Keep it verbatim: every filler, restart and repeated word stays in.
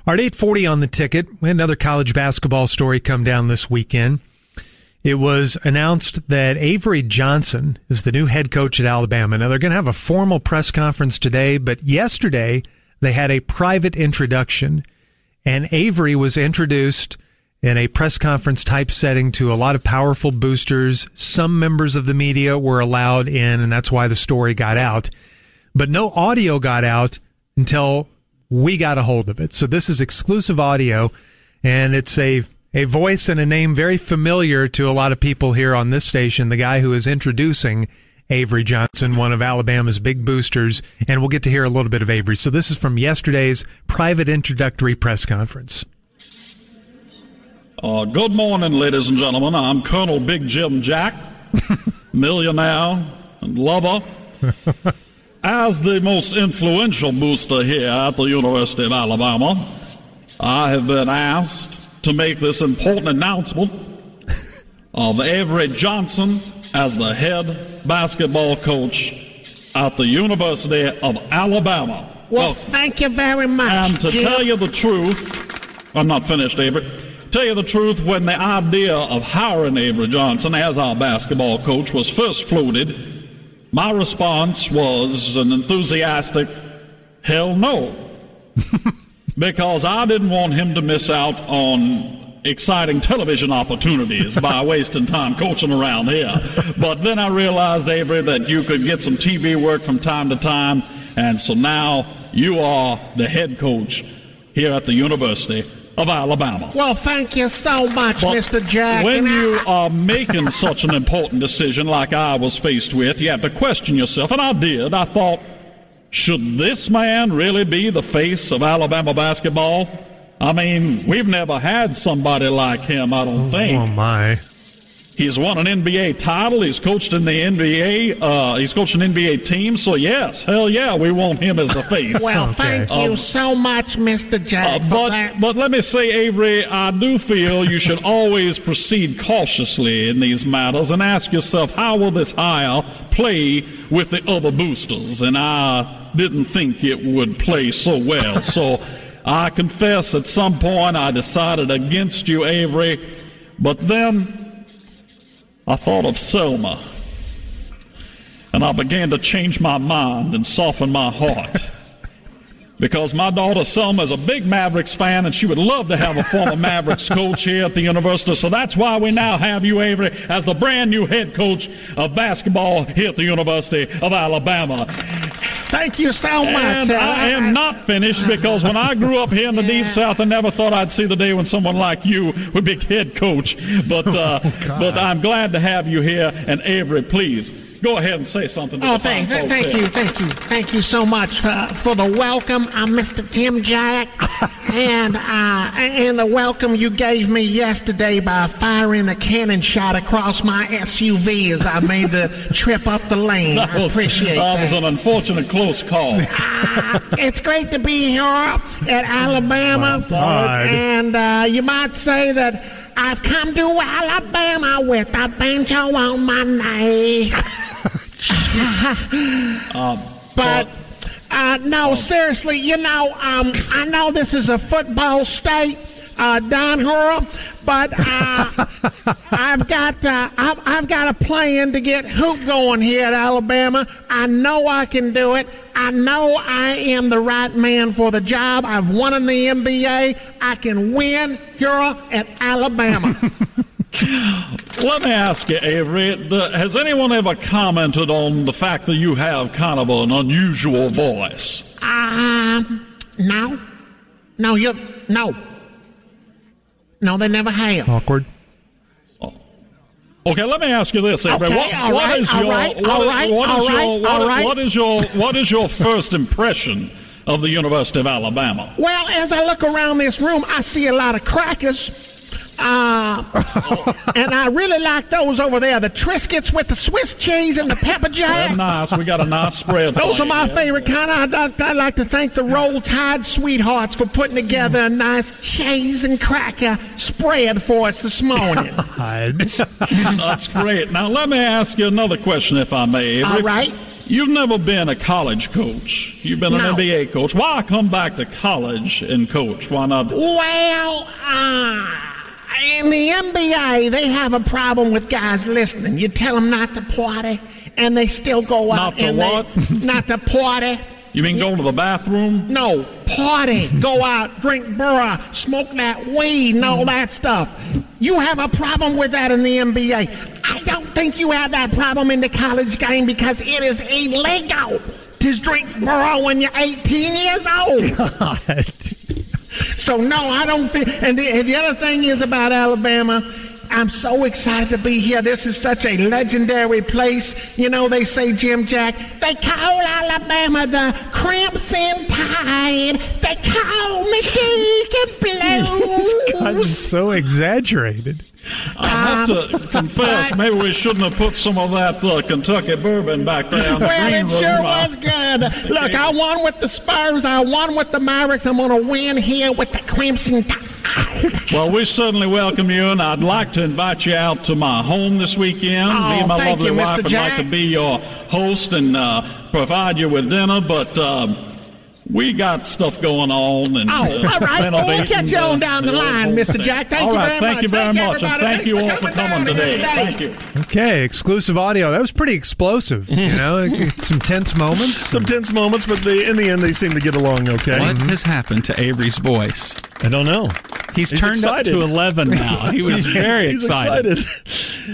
Our eight forty on the ticket. We had another college basketball story come down this weekend. It was announced that Avery Johnson is the new head coach at Alabama. Now, they're going to have a formal press conference today, but yesterday they had a private introduction, and Avery was introduced in a press conference type setting to a lot of powerful boosters. Some members of the media were allowed in, and that's why the story got out. But no audio got out until we got a hold of it. So this is exclusive audio, and it's a a voice and a name very familiar to a lot of people here on this station, the guy who is introducing Avery Johnson, one of Alabama's big boosters, and we'll get to hear a little bit of Avery. So this is from yesterday's private introductory press conference. Uh, good morning, ladies and gentlemen. I'm Colonel Big Jim Jack, millionaire and lover. As the most influential booster here at the University of Alabama, I have been asked to make this important announcement of Avery Johnson as the head basketball coach at the University of Alabama. Well, well thank you very much, And to Jim. tell you the truth, I'm not finished, Avery. Tell you the truth, when the idea of hiring Avery Johnson as our basketball coach was first floated, my response was an enthusiastic, hell no. Because I didn't want him to miss out on exciting television opportunities by wasting time coaching around here. But then I realized, Avery, that you could get some T V work from time to time, and so now you are the head coach here at the University of Alabama. Well, thank you so much, but Mister Jack. When and you I, are making such an important decision like I was faced with, you have to question yourself, and I did. I thought, should this man really be the face of Alabama basketball? I mean, we've never had somebody like him, I don't think. Oh, my. He's won an N B A title. He's coached in the N B A. Uh, he's coached an N B A team. So, yes, hell yeah, we want him as the face. Well, Okay. thank you Um, so much, Mister Jack, Uh, for but, that. but let me say, Avery, I do feel you should always proceed cautiously in these matters and ask yourself, how will this hire play with the other boosters? And I didn't think it would play so well. So I confess at some point I decided against you, Avery. But then I thought of Selma, and I began to change my mind and soften my heart. Because my daughter Selma is a big Mavericks fan, and she would love to have a former Mavericks coach here at the university. So that's why we now have you, Avery, as the brand new head coach of basketball here at the University of Alabama. Thank you so much. And Uh, I am not finished, because when I grew up here in the Deep South, I never thought I'd see the day when someone like you would be head coach. But uh, Oh, but I'm glad to have you here. And Avery, please go ahead and say something to Oh, the thank, fine folks thank here. you, thank you, thank you so much for, for the welcome. I'm Mister Jim Jack, and uh, and the welcome you gave me yesterday by firing a cannon shot across my S U V as I made the trip up the lane. That I was, appreciate that that. was an unfortunate close call. Uh, it's great to be here at Alabama, God. and uh, you might say that I've come to Alabama with a banjo on my knee. Um, But uh, no, seriously, you know, um, I know this is a football state, uh, Don Hura, but uh, I've got uh, I've, I've got a plan to get hoop going here at Alabama. I know I can do it. I know I am the right man for the job. I've won in the N B A. I can win here at Alabama. Let me ask you, Avery, the, has anyone ever commented on the fact that you have kind of an unusual voice? Um, no, no, you no, no, they never have. Awkward. Okay, let me ask you this, Avery. Okay, what, all what right, is all your right, what, all right, what is all your right, what, all right. what is your what is your first impression of the University of Alabama? Well, as I look around this room, I see a lot of crackers. Uh, and I really like those over there. The Triscuits with the Swiss cheese and the pepper They're jack. nice. We got a nice spread. Those for are you my here. favorite kind. I'd, I'd, I'd like to thank the Roll Tide Sweethearts for putting together a nice cheese and cracker spread for us this morning. That's great. Now, let me ask you another question, if I may, Avery. All right. you've never been a college coach. You've been an No. N B A coach. Why come back to college and coach? Why not? Well, uh, in the N B A, they have a problem with guys listening. You tell them not to party, and they still go out. Not to and what? They, not to party. You mean going to the bathroom? No, party. Go out, drink burra, smoke that weed, and all that stuff. You have a problem with that in the N B A. I don't think you have that problem in the college game because it is illegal to drink burra when you're eighteen years old. God. So, no, I don't think. And the, and the other thing is about Alabama, I'm so excited to be here. This is such a legendary place. You know, they say, Jim Jack, they call Alabama the Crimson Tide. They call me Deacon I'm Blues. so exaggerated. I have Um, to confess, maybe we shouldn't have put some of that uh, Kentucky bourbon back there in the Well, green it room. sure Uh, was good. Look, I won with the Spurs. I won with the Mavericks. I'm going to win here with the Crimson Tide. Well, we certainly welcome you, and I'd like to invite you out to my home this weekend. Oh, Me and my thank lovely you, wife Mister would like Jack. to be your host and uh, provide you with dinner, but um, we got stuff going on. And, Oh, uh, all right. Well, we'll renovating catch you on down the old line, Mister homestead. Jack. Thank all you right, very thank much. you very Thank you, much, and everybody. thank you all Thanks for for coming coming down today. today. Thank you. Okay, exclusive audio. That was pretty explosive. You know, some tense moments. Some tense moments, but they, in the end, they seem to get along okay. What has happened to Avery's voice? I don't know. He's, He's turned excited. up to eleven now. He was very He's excited. excited.